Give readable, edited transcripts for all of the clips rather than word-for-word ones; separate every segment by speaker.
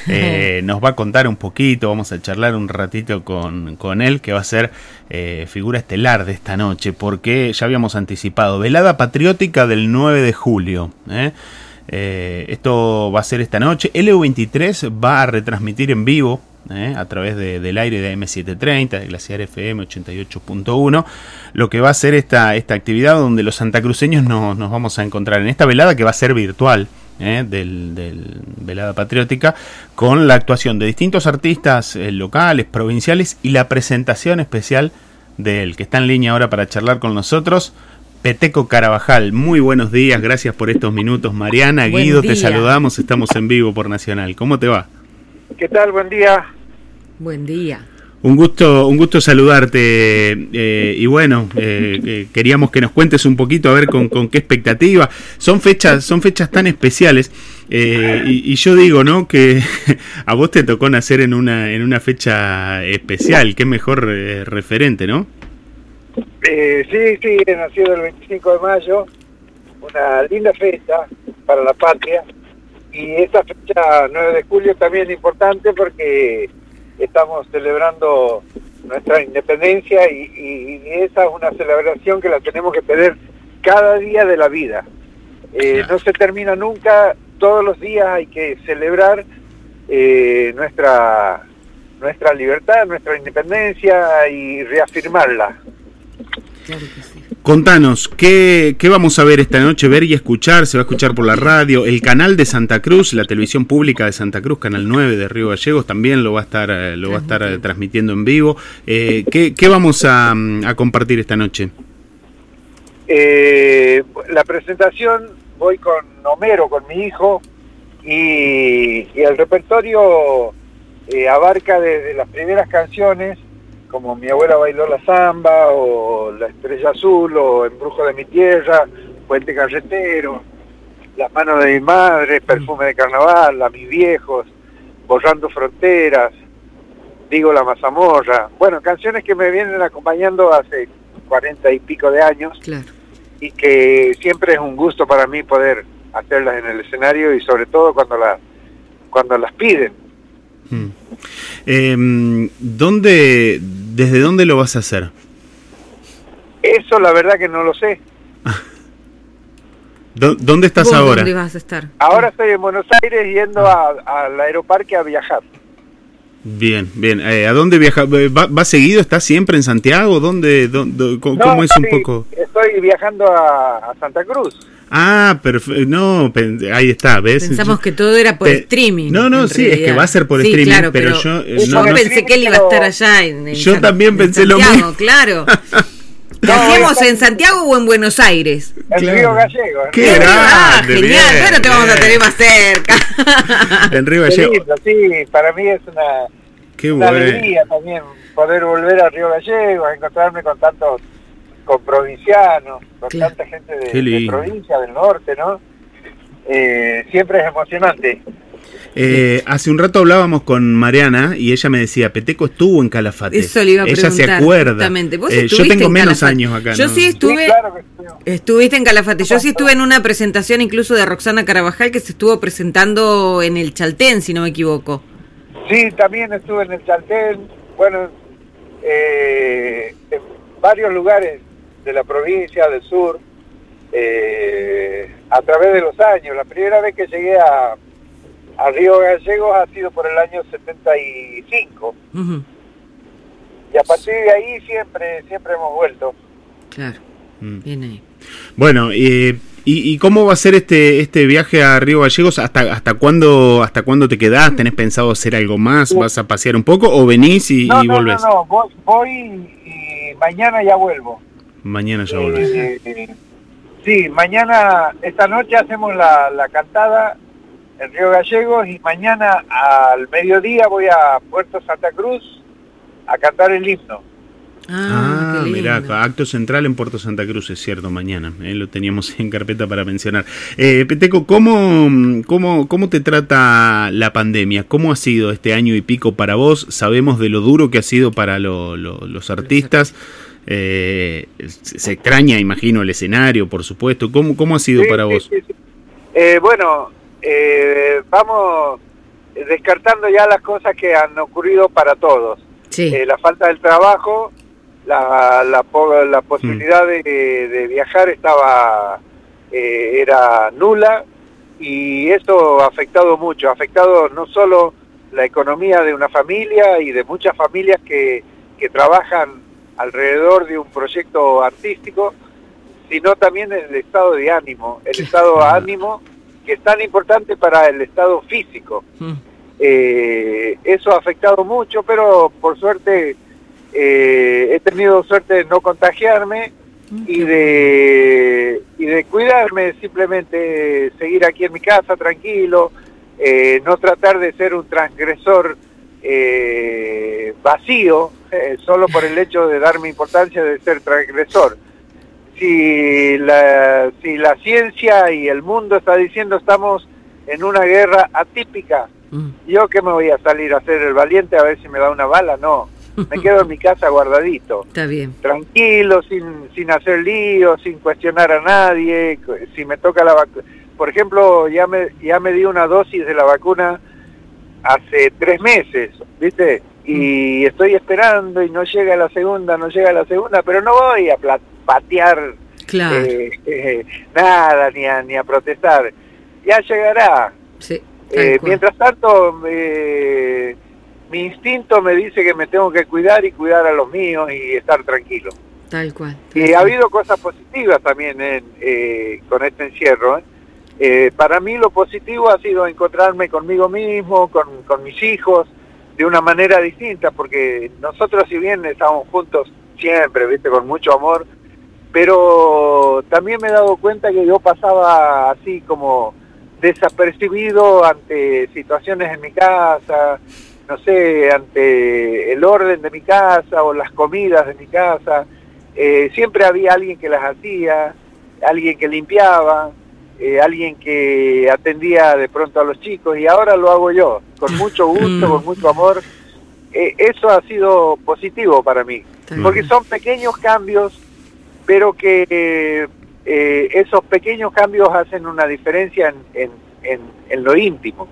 Speaker 1: nos va a contar un poquito, vamos a charlar un ratito con él, que va a ser figura estelar de esta noche, porque ya habíamos anticipado, velada patriótica del 9 de julio, esto va a ser esta noche. LU23 va a retransmitir en vivo a través del aire de AM730, de Glaciar FM 88.1, lo que va a ser esta actividad donde los santacruceños nos vamos a encontrar en esta velada, que va a ser virtual, del velada patriótica, con la actuación de distintos artistas locales, provinciales, y la presentación especial de él, que está en línea ahora para charlar con nosotros, Peteco Carabajal. Muy buenos días, gracias por estos minutos. Mariana, Guido, te saludamos, estamos en vivo por Nacional. ¿Cómo te va?
Speaker 2: ¿Qué tal? Buen día.
Speaker 3: Buen día.
Speaker 1: Un gusto saludarte, y bueno, queríamos que nos cuentes un poquito a ver con qué expectativa. Son fechas tan especiales, y yo digo, ¿no?, que a vos te tocó nacer en una fecha especial. Qué mejor referente, ¿no?
Speaker 2: Sí, he nacido el 25 de mayo, una linda fecha para la patria, y esta fecha 9 de julio también es importante porque estamos celebrando nuestra independencia y esa es una celebración que la tenemos que tener cada día de la vida. No se termina nunca, todos los días hay que celebrar nuestra libertad, nuestra independencia y reafirmarla.
Speaker 3: Claro que sí.
Speaker 1: Contanos, ¿qué vamos a ver esta noche? Ver y escuchar, se va a escuchar por la radio, el canal de Santa Cruz, la televisión pública de Santa Cruz, Canal 9 de Río Gallegos, también lo va a estar transmitiendo en vivo. ¿Qué vamos a compartir esta noche?
Speaker 2: La presentación, voy con Homero, con mi hijo, y el repertorio abarca desde las primeras canciones, como Mi abuela bailó la samba, o La estrella azul, o Embrujo de mi tierra, Puente carretero, Las manos de mi madre, Perfume de carnaval, A mis viejos, Borrando fronteras, Digo la mazamorra. Bueno, canciones que me vienen acompañando hace 40 y pico de años. Claro. Y que siempre es un gusto para mí poder hacerlas en el escenario, y sobre todo cuando las piden.
Speaker 1: ¿Desde dónde lo vas a hacer?
Speaker 2: Eso la verdad que no lo sé.
Speaker 1: ¿Dónde estás ahora?
Speaker 3: ¿Dónde vas a estar?
Speaker 2: Ahora estoy en Buenos Aires yendo al Aeroparque a viajar.
Speaker 1: Bien. ¿A dónde viajas? ¿Va seguido? ¿Estás siempre en Santiago? ¿Cómo es un poco?
Speaker 2: Estoy viajando a Santa Cruz.
Speaker 1: Ah, perfecto. No, ahí está, ¿ves?
Speaker 3: Pensamos que todo era por streaming.
Speaker 1: No, sí, es que va a ser por streaming,
Speaker 3: claro,
Speaker 1: pero yo
Speaker 3: pensé que él iba a estar allá en
Speaker 1: yo también pensé lo mismo.
Speaker 3: Claro. ¿Lo hacíamos en Santiago o en Buenos Aires?
Speaker 2: En Río Gallegos.
Speaker 1: ¡Qué grande!
Speaker 3: Genial, bueno, te vamos a tener más cerca.
Speaker 1: En Río Gallegos.
Speaker 2: Sí, para mí es una alegría también poder volver a Río Gallegos, a encontrarme con provincianos, con tanta gente de provincia, del norte, ¿no? Siempre es emocionante.
Speaker 1: Hace un rato hablábamos con Mariana y ella me decía, Peteco estuvo en Calafate.
Speaker 3: Eso le iba a preguntar.
Speaker 1: Ella se acuerda.
Speaker 3: Exactamente. ¿Vos
Speaker 1: yo tengo menos años acá.
Speaker 3: Yo sí estuve.
Speaker 2: Sí, claro que
Speaker 3: estuviste en Calafate. Yo sí estuve en una presentación incluso de Roxana Carabajal que se estuvo presentando en el Chaltén, si no me equivoco.
Speaker 2: Sí, también estuve en el Chaltén. Bueno, en varios lugares de la provincia, del sur, a través de los años. La primera vez que llegué a Río Gallegos ha sido por el año 75. Uh-huh. Y a partir de ahí siempre hemos vuelto.
Speaker 3: Claro, bien ahí.
Speaker 1: Bueno, ¿y cómo va a ser este viaje a Río Gallegos? ¿Hasta cuándo te quedás? ¿Tenés pensado hacer algo más? ¿Vas a pasear un poco o venís y volvés?
Speaker 2: No, voy y mañana ya vuelvo.
Speaker 1: Mañana ya volvés.
Speaker 2: Sí, mañana, esta noche hacemos la cantada en Río Gallegos, y mañana al mediodía voy a Puerto Santa Cruz a cantar el himno.
Speaker 1: Mirá, acto central en Puerto Santa Cruz, es cierto, mañana. Lo teníamos en carpeta para mencionar. Peteco, ¿cómo te trata la pandemia? ¿Cómo ha sido este año y pico para vos? Sabemos de lo duro que ha sido para los artistas. Se extraña, imagino, el escenario, por supuesto. ¿Cómo ha sido para vos?
Speaker 2: Sí. Bueno, vamos descartando ya las cosas que han ocurrido para todos.
Speaker 3: Sí.
Speaker 2: La falta del trabajo, la posibilidad de viajar era nula, y eso ha afectado mucho, ha afectado no solo la economía de una familia y de muchas familias que trabajan alrededor de un proyecto artístico, sino también el estado de ánimo, estado de ánimo que es tan importante para el estado físico. Eso ha afectado mucho, pero por suerte he tenido suerte de no contagiarme y de cuidarme, simplemente seguir aquí en mi casa tranquilo, no tratar de ser un transgresor vacío, solo por el hecho de darme importancia de ser transgresor. Si la ciencia y el mundo está diciendo estamos en una guerra atípica, ¿yo qué me voy a salir a hacer el valiente a ver si me da una bala? No, me quedo en mi casa guardadito.
Speaker 3: Está bien.
Speaker 2: Tranquilo, sin hacer lío, sin cuestionar a nadie. Si me toca la vacuna, por ejemplo, ya me di una dosis de la vacuna hace 3 meses, ¿viste? Y estoy esperando y no llega la segunda, pero no voy a patear
Speaker 3: claro.
Speaker 2: Nada, ni a protestar. Ya llegará.
Speaker 3: Sí,
Speaker 2: mientras tanto, mi instinto me dice que me tengo que cuidar y cuidar a los míos y estar tranquilo.
Speaker 3: Tal cual.
Speaker 2: Y ha habido cosas positivas también con este encierro. Para mí lo positivo ha sido encontrarme conmigo mismo, con mis hijos, de una manera distinta, porque nosotros, si bien estamos juntos siempre, viste, con mucho amor, pero también me he dado cuenta que yo pasaba así como desapercibido ante situaciones en mi casa, no sé, ante el orden de mi casa o las comidas de mi casa. Siempre había alguien que las hacía, alguien que limpiaba, alguien que atendía de pronto a los chicos, y ahora lo hago yo, con mucho gusto, con mucho amor. Eso ha sido positivo para mí, porque son pequeños cambios, pero que esos pequeños cambios hacen una diferencia en lo íntimo.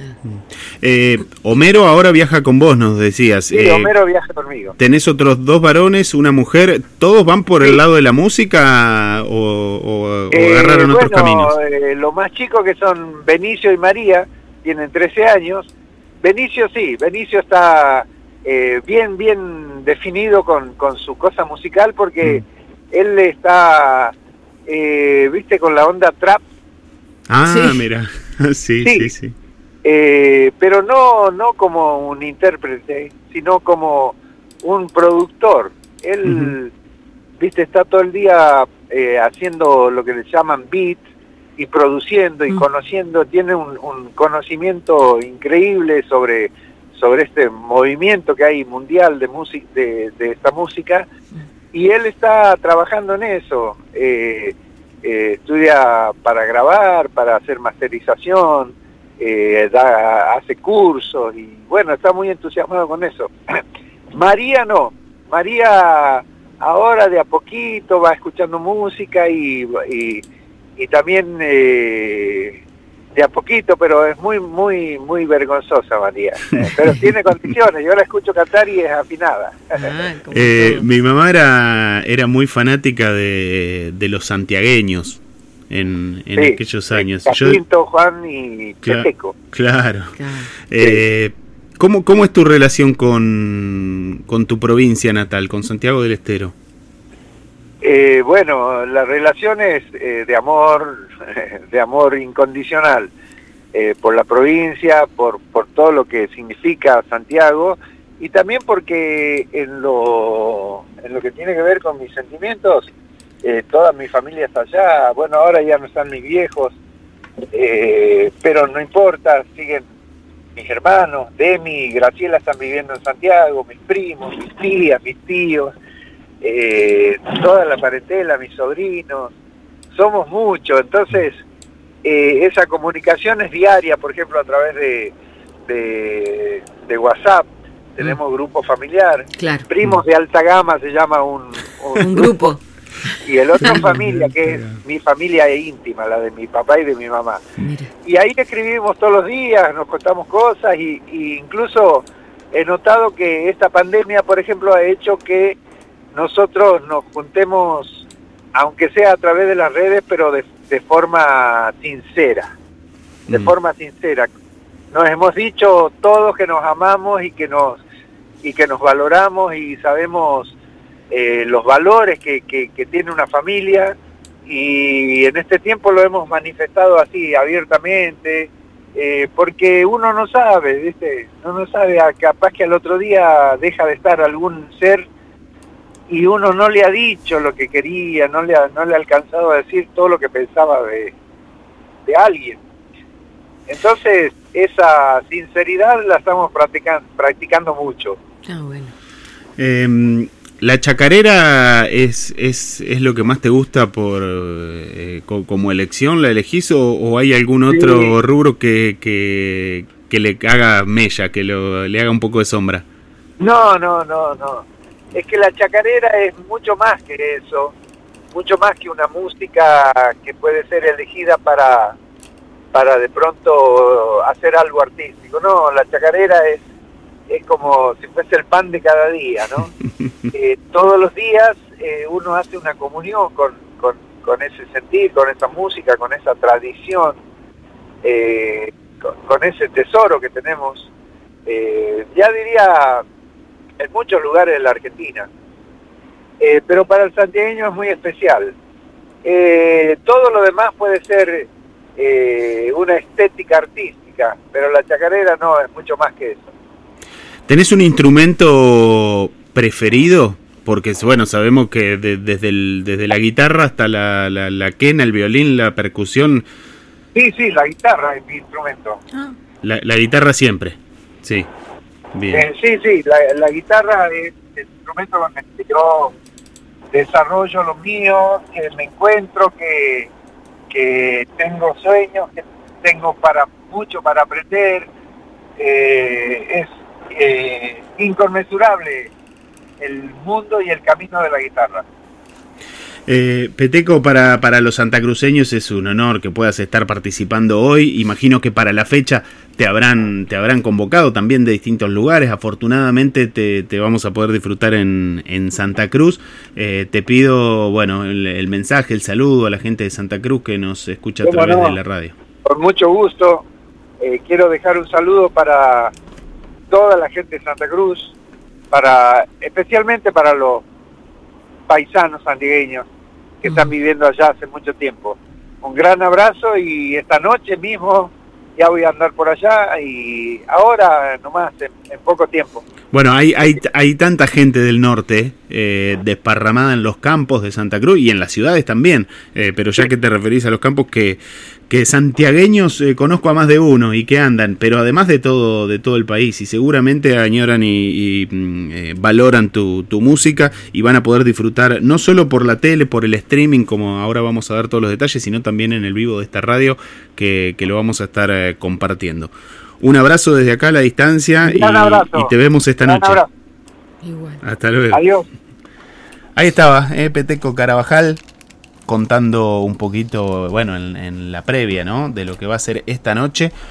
Speaker 1: Homero ahora viaja con vos, nos decías.
Speaker 2: Sí, Homero viaja conmigo.
Speaker 1: ¿Tenés otros 2 varones, una mujer? ¿Todos van por el lado de la música o agarraron otros caminos?
Speaker 2: Los más chicos, que son Benicio y María, tienen 13 años. Benicio está bien definido con su cosa musical, porque él está, viste, con la onda trap.
Speaker 1: Sí. Mira, sí.
Speaker 2: Pero no como un intérprete, sino como un productor. Él, viste, está todo el día haciendo lo que le llaman beat, y produciendo y conociendo, tiene un conocimiento increíble sobre este movimiento que hay mundial de esta música, y él está trabajando en eso. Estudia para grabar, para hacer masterización, hace cursos, y bueno, está muy entusiasmado con eso. María no, María ahora de a poquito va escuchando música y también de a poquito, pero es muy vergonzosa María, pero tiene condiciones. Yo la escucho cantar y es afinada.
Speaker 1: Mi mamá era muy fanática de los santiagueños en aquellos años.
Speaker 2: Jacinto, Juan y Cheteco.
Speaker 1: Claro. ¿Cómo es tu relación con tu provincia natal, con Santiago del Estero?
Speaker 2: Bueno, la relación es de amor incondicional, por la provincia, por todo lo que significa Santiago, y también porque en lo que tiene que ver con mis sentimientos, toda mi familia está allá. Bueno, ahora ya no están mis viejos, pero no importa, siguen mis hermanos, Demi y Graciela están viviendo en Santiago, mis primos, mis tías, mis tíos, toda la parentela, mis sobrinos, somos muchos. Entonces esa comunicación es diaria, por ejemplo a través de WhatsApp, tenemos grupo familiar,
Speaker 3: claro.
Speaker 2: Primos de Alta Gama se llama un
Speaker 3: grupo.
Speaker 2: y el otro familia, que es mi familia íntima, la de mi papá y de mi mamá.
Speaker 3: Mira.
Speaker 2: Y ahí escribimos todos los días, nos contamos cosas y incluso he notado que esta pandemia, por ejemplo, ha hecho que nosotros nos juntemos, aunque sea a través de las redes, pero de forma sincera. De forma sincera. Nos hemos dicho todos que nos amamos y que nos valoramos y sabemos los valores que tiene una familia, y en este tiempo lo hemos manifestado así abiertamente, porque uno no sabe, ¿viste? Uno no sabe, capaz que al otro día deja de estar algún ser y uno no le ha dicho lo que quería, no le ha alcanzado a decir todo lo que pensaba de alguien. Entonces, esa sinceridad la estamos practicando mucho.
Speaker 3: Ah, bueno.
Speaker 1: ¿La chacarera es lo que más te gusta por como elección? ¿La elegís o hay algún otro rubro que le haga mella, que le haga un poco de sombra?
Speaker 2: No. Es que la chacarera es mucho más que eso, mucho más que una música que puede ser elegida para de pronto hacer algo artístico. No, la chacarera es como si fuese el pan de cada día, ¿no? Todos los días uno hace una comunión con ese sentir, con esa música, con esa tradición, con ese tesoro que tenemos, ya diría, en muchos lugares de la Argentina. Pero para el santiagueño es muy especial. Todo lo demás puede ser una estética artística, pero la chacarera no, es mucho más que eso.
Speaker 1: ¿Tenés un instrumento preferido? Porque, bueno, sabemos que desde la guitarra hasta la quena, el violín, la percusión...
Speaker 2: Sí, la guitarra es mi instrumento.
Speaker 1: La guitarra siempre, sí. Bien.
Speaker 2: Sí, la guitarra es el instrumento donde yo desarrollo lo mío, que me encuentro, que tengo sueños, que tengo mucho para aprender. Es inconmensurable el mundo y el camino de la guitarra.
Speaker 1: Peteco, para los santacruceños es un honor que puedas estar participando hoy. Imagino que para la fecha te habrán convocado también de distintos lugares. Afortunadamente te vamos a poder disfrutar en Santa Cruz. Te pido, bueno, el mensaje, el saludo a la gente de Santa Cruz que nos escucha a través de la radio.
Speaker 2: Con mucho gusto. Quiero dejar un saludo para toda la gente de Santa Cruz, especialmente para los paisanos santigueños que están viviendo allá hace mucho tiempo. Un gran abrazo, y esta noche mismo ya voy a andar por allá, y ahora nomás, en poco tiempo.
Speaker 1: Bueno, hay tanta gente del norte desparramada en los campos de Santa Cruz y en las ciudades también, pero ya que te referís a los campos, que santiagueños conozco a más de uno y que andan, pero además de todo el país, y seguramente añoran y valoran tu música, y van a poder disfrutar no solo por la tele, por el streaming, como ahora vamos a dar todos los detalles, sino también en el vivo de esta radio que lo vamos a estar compartiendo. Un abrazo desde acá a la distancia, y te vemos esta noche.
Speaker 3: Igual.
Speaker 1: Hasta luego.
Speaker 2: Adiós.
Speaker 1: Ahí estaba, Peteco Carabajal, contando un poquito, bueno, en la previa, ¿no?, de lo que va a ser esta noche.